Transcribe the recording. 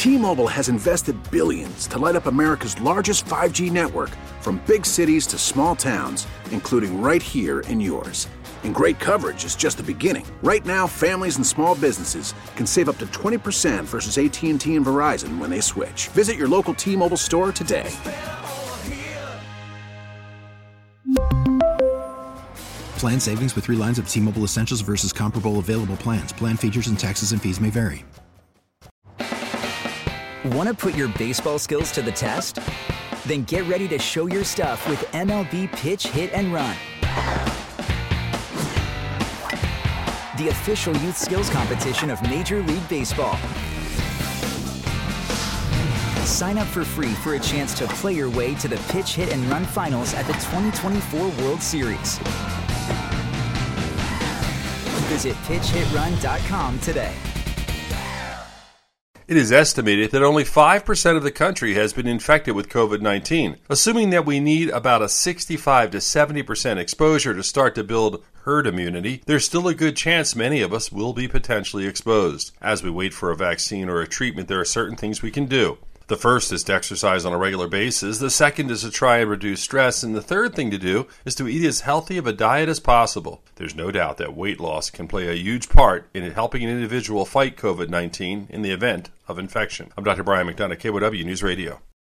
T-Mobile has invested billions to light up America's largest 5G network, from big cities to small towns, including right here in yours. And great coverage is just the beginning. Right now, families and small businesses can save up to 20% versus AT&T and Verizon when they switch. Visit your local T-Mobile store today. Plan savings with 3 lines of T-Mobile Essentials versus comparable available plans. Plan features and taxes and fees may vary. Want to put your baseball skills to the test? Then get ready to show your stuff with MLB Pitch, Hit, and Run, the official youth skills competition of Major League Baseball. Sign up for free for a chance to play your way to the Pitch, Hit, and Run finals at the 2024 World Series. Visit pitchhitrun.com today. It is estimated that only 5% of the country has been infected with COVID-19. Assuming that we need about a 65 to 70% exposure to start to build herd immunity, there's still a good chance many of us will be potentially exposed. As we wait for a vaccine or a treatment, there are certain things we can do. The first is to exercise on a regular basis. The second is to try and reduce stress. And the third thing to do is to eat as healthy of a diet as possible. There's no doubt that weight loss can play a huge part in helping an individual fight COVID-19 in the event of infection. I'm Dr. Brian McDonough, KYW News Radio.